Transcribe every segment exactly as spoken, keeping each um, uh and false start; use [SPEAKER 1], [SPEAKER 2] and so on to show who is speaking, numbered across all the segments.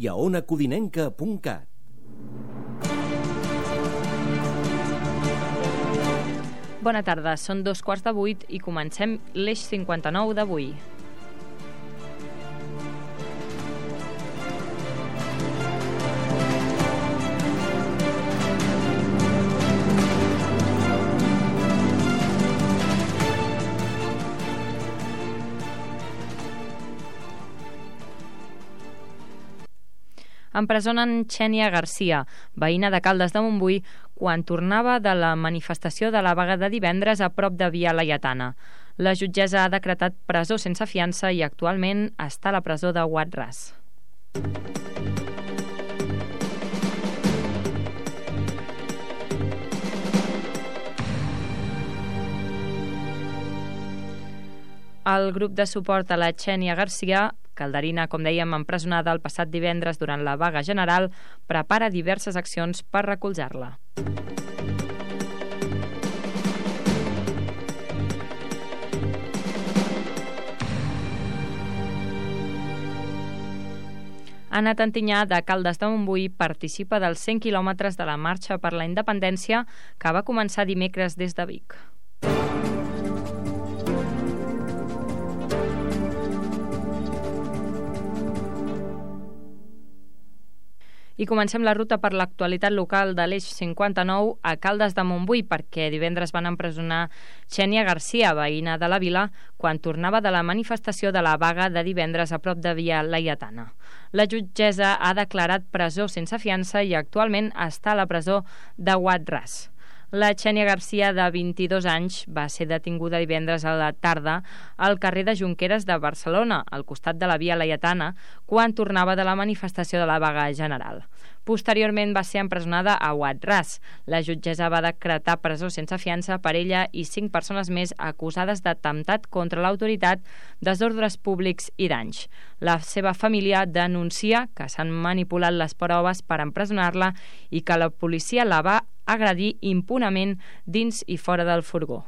[SPEAKER 1] i a ona codinenca punt cat.
[SPEAKER 2] Bona tarda, són dos quarts de vuit i comencem l'Eix cinquanta-nou d'avui. Empresonen Xènia Garcia, veïna de Caldes de Montbui, quan tornava de la manifestació de la vaga de divendres a prop de Via Laietana. La jutgessa ha decretat presó sense fiança i actualment està a la presó de Wad-Ras. El grup de suport a la Xènia Garcia, calderina, com dèiem, empresonada el passat divendres durant la vaga general, prepara diverses accions per recolzar-la. Anna Tantinyà, de Caldes de Montbui, participa dels cent quilòmetres de la Marxa per la Independència que va començar dimecres des de Vic. I comencem la ruta per l'actualitat local de l'Eix cinquanta-nou a Caldes de Montbui, perquè divendres van empresonar Xènia Garcia, veïna de la vila, quan tornava de la manifestació de la vaga de divendres a prop de Via Laietana. La jutgessa ha declarat presó sense fiança i actualment està a la presó de Wad-Ras. La Xènia Garcia, de vint-i-dos anys, va ser detinguda divendres a la tarda al carrer de Junqueras de Barcelona, al costat de la Via Laietana, quan tornava de la manifestació de la vaga general. Posteriorment va ser empresonada a Wad-Ras. La jutgessa va decretar presó sense fiança per ella i cinc persones més acusades d'atemptat contra l'autoritat, desordres públics i danys. La seva família denuncia que s'han manipulat les proves per empresonar-la i que la policia la va agredir impunement dins i fora del furgó.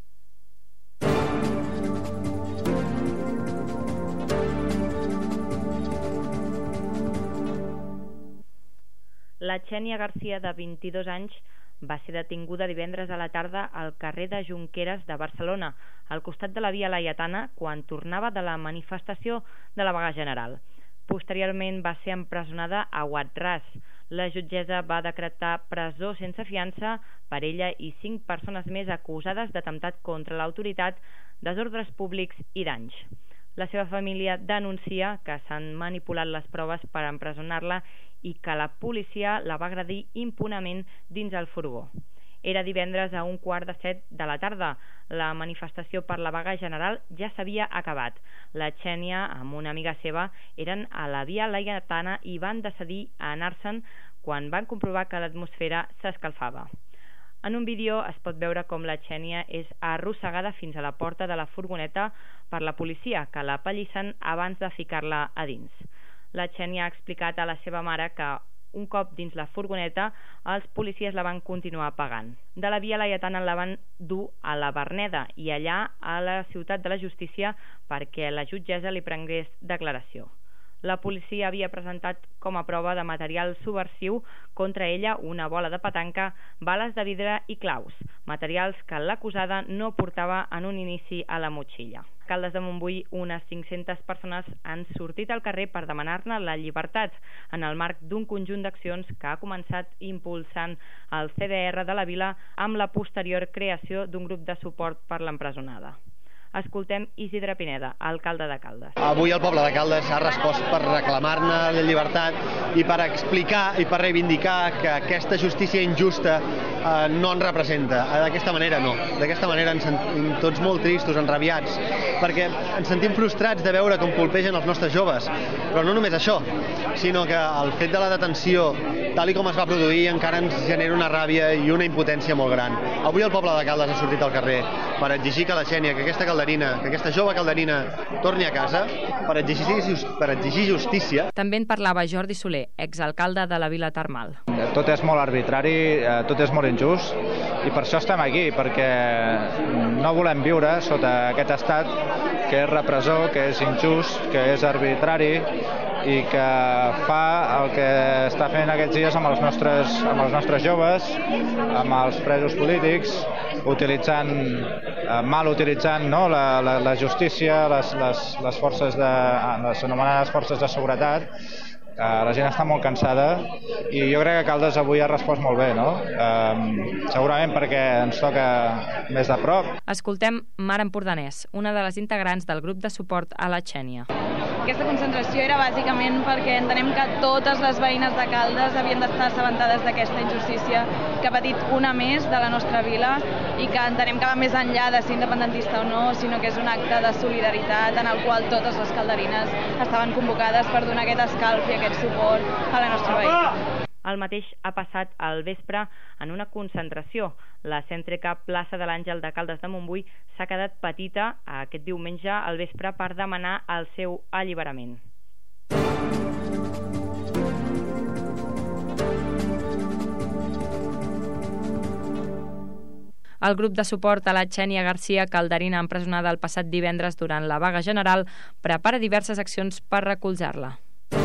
[SPEAKER 2] La Xènia Garcia, de vint-i-dos anys, va ser detinguda divendres a la tarda al carrer de Junqueras de Barcelona, al costat de la Via Laietana, quan tornava de la manifestació de la vaga general. Posteriorment va ser empresonada a Wad-Ras. La jutgessa va decretar presó sense fiança per ella i cinc persones més acusades d'atemptat contra l'autoritat, desordres públics i danys. La seva família denuncia que s'han manipulat les proves per empresonar-la i que la policia la va agredir impunement dins el furgó. Era divendres a un quart de set de la tarda. La manifestació per la vaga general ja s'havia acabat. La Xènia, amb una amiga seva, eren a la Via Laietana i van decidir anar-se'n quan van comprovar que l'atmosfera s'escalfava. En un vídeo es pot veure com la Xènia és arrossegada fins a la porta de la furgoneta per la policia, que la pallissen abans de ficar-la a dins. La Xènia ha explicat a la seva mare que un cop dins la furgoneta, els policies la van continuar pagant. De la Via Laietana la van dur a la Verneda i allà a la Ciutat de la Justícia perquè la jutgessa li prengués declaració. La policia havia presentat com a prova de material subversiu contra ella una bola de petanca, bales de vidre i claus, materials que l'acusada no portava en un inici a la motxilla. A Caldes de Montbui, unes cinc-centes persones han sortit al carrer per demanar-ne la llibertat en el marc d'un conjunt d'accions que ha començat impulsant el C D R de la vila amb la posterior creació d'un grup de suport per l'empresonada. Escoltem Isidre Pineda, alcalde de Caldes.
[SPEAKER 3] Avui el poble de Caldes ha respost per reclamar-ne la llibertat i per explicar i per reivindicar que aquesta justícia injusta eh, no ens representa. D'aquesta manera no. D'aquesta manera ens sentim tots molt tristos, enrabiats, perquè ens sentim frustrats de veure com colpegen els nostres joves. Però no només això, sinó que el fet de la detenció, tal i com es va produir, encara ens genera una ràbia i una impotència molt gran. Avui el poble de Caldes ha sortit al carrer per exigir que la Xènia, que aquesta calderina que aquesta jove calderina torni a casa per exigir, per exigir justícia.
[SPEAKER 2] També en parlava Jordi Soler, exalcalde de la Vila Termal.
[SPEAKER 4] Tot és molt arbitrari, tot és molt injust i per això estem aquí, perquè no volem viure sota aquest estat que és repressor, que és injust, que és arbitrari, i que fa el que està fent aquests dies amb els nostres, amb els nostres joves, amb els presos polítics, utilitzant, eh, mal utilitzant no, la, la, la justícia, les, les, les forces de, les anomenades forces de seguretat. Uh, la gent està molt cansada i jo crec que Caldes avui ha respost molt bé, no? Uh, segurament perquè ens toca més de prop.
[SPEAKER 2] Escoltem Mar Empordanès, una de les integrants del grup de suport a la Xènia.
[SPEAKER 5] Aquesta concentració era bàsicament perquè entenem que totes les veïnes de Caldes havien d'estar assabentades d'aquesta injustícia que ha patit una més de la nostra vila i que entenem que va més enllà de ser independentista o no, sinó que és un acte de solidaritat en el qual totes les calderines estaven convocades per donar aquest escalf i aquest suport a la nostra veïna.
[SPEAKER 2] El mateix ha passat al vespre en una concentració. La cèntrica plaça de l'Àngel de Caldes de Montbui s'ha quedat petita aquest diumenge al vespre per demanar el seu alliberament. El grup de suport a la Xènia Garcia, calderina empresonada el passat divendres durant la vaga general, prepara diverses accions per recolzar-la.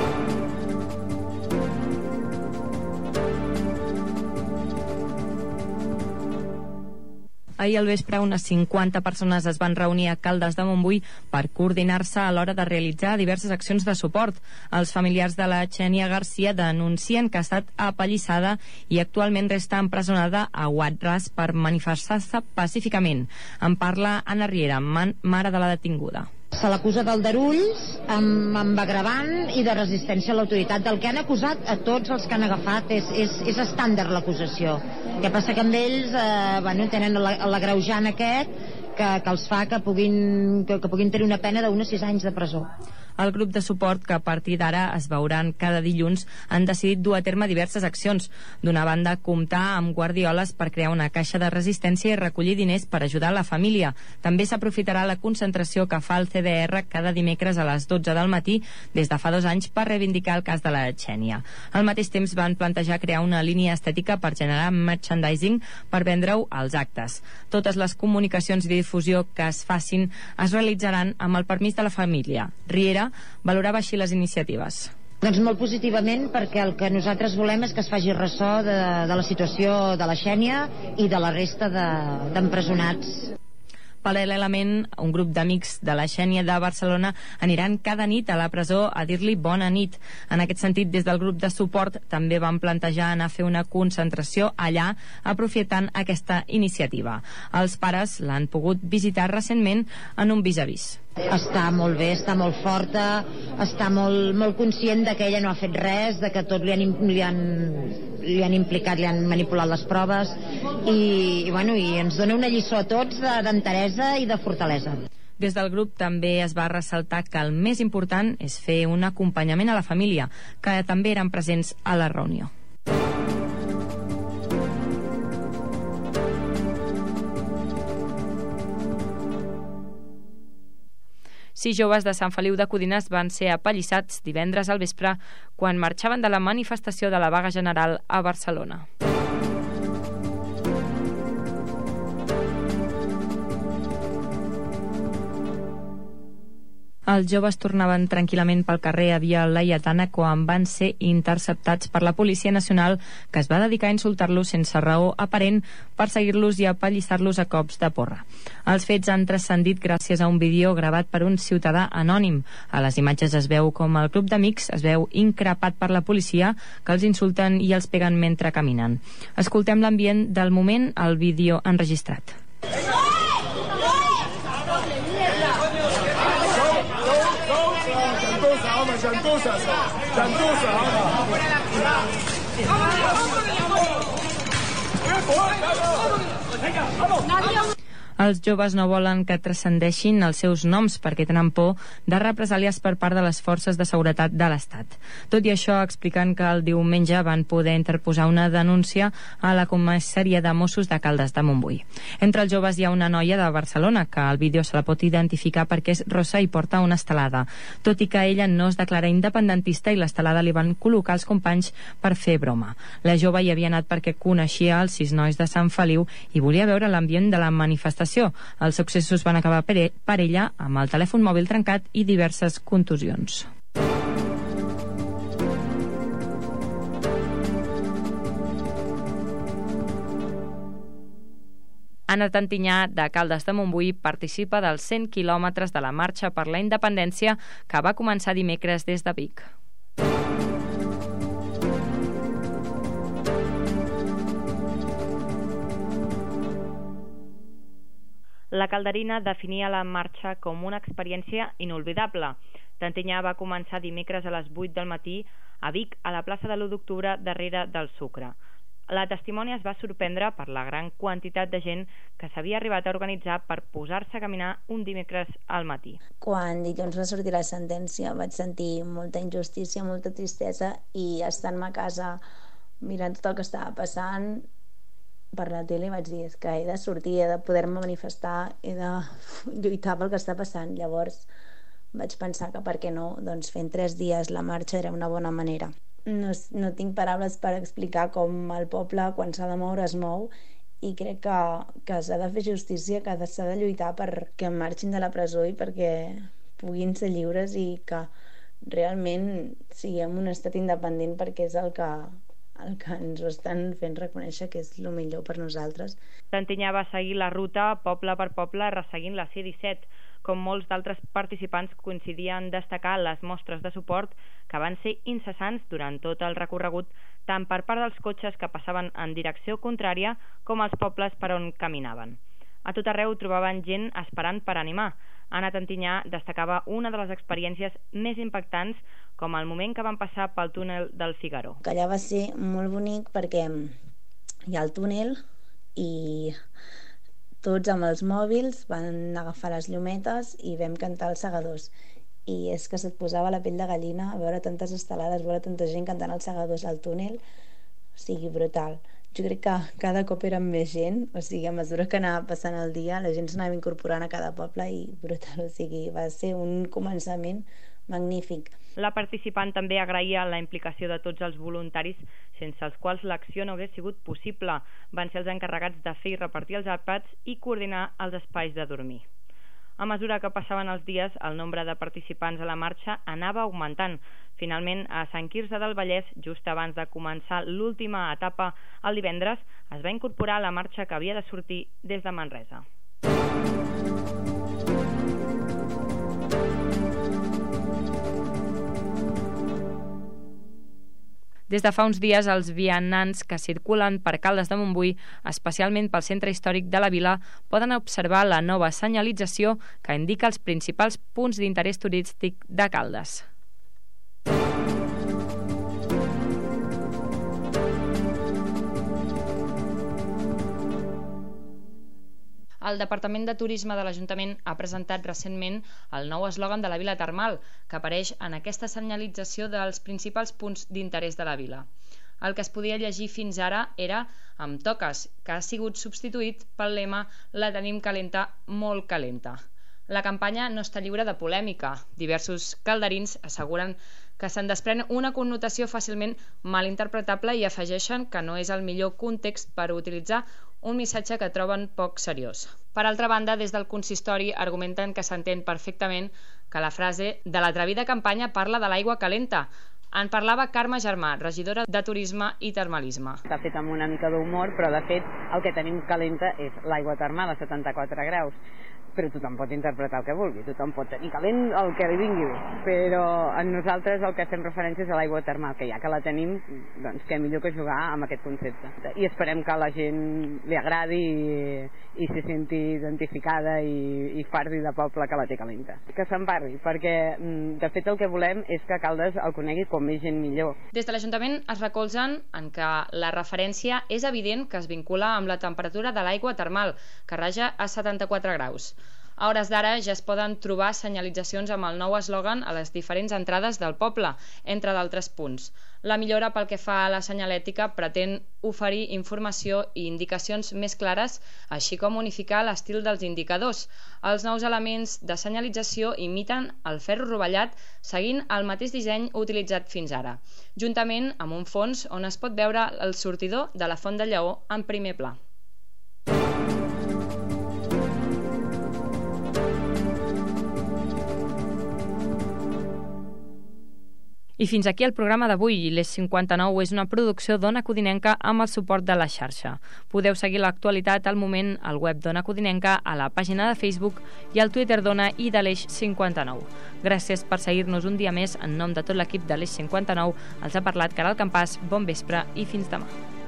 [SPEAKER 2] Ahir al vespre unes cinquanta persones es van reunir a Caldes de Montbui per coordinar-se a l'hora de realitzar diverses accions de suport. Els familiars de la Xènia Garcia denuncien que ha estat apallissada i actualment resta empresonada a Guadras per manifestar-se pacíficament. En parla Anna Riera, mare de la detinguda.
[SPEAKER 6] Se l'acusa d'aldarulls, amb, amb agravant i de resistència a l'autoritat. Del que han acusat a tots els que han agafat és, és, és estàndard l'acusació. El que passa que amb ells eh, bueno, tenen l'agreujant aquest que, que els fa que puguin, que, que puguin tenir una pena d'uns sis anys de presó.
[SPEAKER 2] El grup de suport, que a partir d'ara es veuran cada dilluns, han decidit dur a terme diverses accions. D'una banda, comptar amb guardioles per crear una caixa de resistència i recollir diners per ajudar la família. També s'aprofitarà la concentració que fa el C D R cada dimecres a les dotze del matí des de fa dos anys per reivindicar el cas de la Xènia. Al mateix temps van plantejar crear una línia estètica per generar merchandising per vendre-ho als actes. Totes les comunicacions i difusió que es facin es realitzaran amb el permís de la família. Riera valorava així les iniciatives.
[SPEAKER 6] Doncs molt positivament, perquè el que nosaltres volem és que es faci ressò de, de la situació de la Xènia i de la resta d'empresonats.
[SPEAKER 2] Paral·lelament, un grup d'amics de la Xènia de Barcelona aniran cada nit a la presó a dir-li bona nit. En aquest sentit, des del grup de suport també van plantejar anar a fer una concentració allà, aprofitant aquesta iniciativa. Els pares l'han pogut visitar recentment en un vis-a-vis.
[SPEAKER 6] Està molt bé, està molt forta, està molt, molt conscient de que ella no ha fet res, de que tot li han, li han, li han implicat, li han manipulat les proves i, i, bueno, i ens dona una lliçó a tots d'enteresa i de fortalesa.
[SPEAKER 2] Des del grup també es va ressaltar que el més important és fer un acompanyament a la família, que també eren presents a la reunió. Sis joves de Sant Feliu de Codines van ser apallissats divendres al vespre quan marxaven de la manifestació de la vaga general a Barcelona. Els joves tornaven tranquil·lament pel carrer a Via Laietana quan van ser interceptats per la Policia Nacional, que es va dedicar a insultar-los sense raó aparent, perseguir-los i apallissar-los a cops de porra. Els fets han transcendit gràcies a un vídeo gravat per un ciutadà anònim. A les imatges es veu com el grup d'amics es veu increpat per la policia, que els insulten i els peguen mentre caminen. Escoltem l'ambient del moment al vídeo enregistrat.
[SPEAKER 7] Gentuza, gentuza, vamos.
[SPEAKER 2] Els joves no volen que transcendeixin els seus noms perquè tenen por de represàlies per part de les forces de seguretat de l'Estat. Tot i això, expliquen que el diumenge van poder interposar una denúncia a la comissaria de Mossos de Caldes de Montbui. Entre els joves hi ha una noia de Barcelona que al vídeo se la pot identificar perquè és rossa i porta una estelada. Tot i que ella no es declara independentista i l'estelada li van col·locar els companys per fer broma. La jove hi havia anat perquè coneixia els sis nois de Sant Feliu i volia veure l'ambient de la manifestació. Els successos van acabar per ella amb el telèfon mòbil trencat i diverses contusions. Anna Tantinyà, de Caldes de Montbui, participa dels cent quilòmetres de la Marxa per la Independència que va començar dimecres des de Vic. La calderina definia la marxa com una experiència inolvidable. Tantinyà va començar dimecres a les vuit del matí a Vic, a la plaça de l'u d'octubre, darrere del Sucre. La testimònia es va sorprendre per la gran quantitat de gent que s'havia arribat a organitzar per posar-se a caminar un dimecres al matí.
[SPEAKER 8] Quan dilluns va sortir la sentència vaig sentir molta injustícia, molta tristesa, i estant-me a casa mirant tot el que estava passant per la tele vaig dir que he de sortir, he de poder-me manifestar, he de lluitar pel que està passant. Llavors vaig pensar que per què no, doncs fent tres dies la marxa era una bona manera. No, no tinc paraules per explicar com el poble, quan s'ha de moure, es mou, i crec que, que s'ha de fer justícia, que s'ha de lluitar perquè marxin de la presó i perquè puguin ser lliures i que realment siguem un estat independent, perquè és el que el que ens ho estan fent reconèixer que és el millor per nosaltres.
[SPEAKER 2] Tantinyà va seguir la ruta poble per poble resseguint la C disset. Com molts d'altres participants, coincidia en destacar les mostres de suport que van ser incessants durant tot el recorregut, tant per part dels cotxes que passaven en direcció contrària com els pobles per on caminaven. A tot arreu trobaven gent esperant per animar. Anna Tantinyà destacava una de les experiències més impactants, com el moment que van passar pel túnel del Figaró.
[SPEAKER 8] Que allà va ser molt bonic perquè hi ha el túnel i tots amb els mòbils van agafar les llumetes i vam cantar els segadors. I és que se't posava la pell de gallina a veure tantes estelades, veure tanta gent cantant els segadors al túnel, o sigui, brutal. Jo crec que cada cop era més gent, o sigui, a mesura que anava passant el dia, la gent s'anava incorporant a cada poble i brutal, o sigui, va ser un començament magnífic.
[SPEAKER 2] La participant també agraïa la implicació de tots els voluntaris, sense els quals l'acció no hagués sigut possible. Van ser els encarregats de fer i repartir els àpats i coordinar els espais de dormir. A mesura que passaven els dies, el nombre de participants a la marxa anava augmentant. Finalment, a Sant Quirze del Vallès, just abans de començar l'última etapa el divendres, es va incorporar la marxa que havia de sortir des de Manresa. Des de fa uns dies, els vianants que circulen per Caldes de Montbui, especialment pel centre històric de la vila, poden observar la nova senyalització que indica els principals punts d'interès turístic de Caldes. El Departament de Turisme de l'Ajuntament ha presentat recentment el nou eslògan de la Vila Termal, que apareix en aquesta senyalització dels principals punts d'interès de la vila. El que es podia llegir fins ara era "amb toques", que ha sigut substituït pel lema "la tenim calenta, molt calenta". La campanya no està lliure de polèmica. Diversos calderins asseguren que se'n desprèn una connotació fàcilment malinterpretable i afegeixen que no és el millor context per utilitzar un missatge que troben poc seriós. Per altra banda, des del consistori argumenten que s'entén perfectament que la frase de l'atrevida campanya parla de l'aigua calenta. En parlava Carme Germà, regidora de Turisme i Termalisme.
[SPEAKER 9] Està fet amb una mica d'humor, però de fet el que tenim calenta és l'aigua termal a setanta-quatre graus. Però tothom pot interpretar el que vulgui, tothom pot tenir calent el que li vingui bé, però en nosaltres el que fem referència és a l'aigua termal, que ja que la tenim, doncs què millor que jugar amb aquest concepte. I esperem que a la gent li agradi i, i se senti identificada i, i fardi de poble que la té calenta. Que se'n parli, perquè de fet el que volem és que Caldes el conegui com més gent millor.
[SPEAKER 2] Des de l'Ajuntament es recolzen en que la referència és evident que es vincula amb la temperatura de l'aigua termal, que raja a setanta-quatre graus. A hores d'ara ja es poden trobar senyalitzacions amb el nou eslògan a les diferents entrades del poble, entre d'altres punts. La millora pel que fa a la senyalètica pretén oferir informació i indicacions més clares, així com unificar l'estil dels indicadors. Els nous elements de senyalització imiten el ferro rovellat seguint el mateix disseny utilitzat fins ara, juntament amb un fons on es pot veure el sortidor de la Font de Lleó en primer pla. I fins aquí el programa d'avui. l'Eix cinquanta-nou és una producció d'Ona Codinenca amb el suport de la xarxa. Podeu seguir l'actualitat al moment al web d'Ona Codinenca, a la pàgina de Facebook i al Twitter d'Ona i de l'Eix cinquanta-nou. Gràcies per seguir-nos un dia més. En nom de tot l'equip de l'Eix cinquanta-nou, els ha parlat Caral Campàs. Bon vespre i fins demà.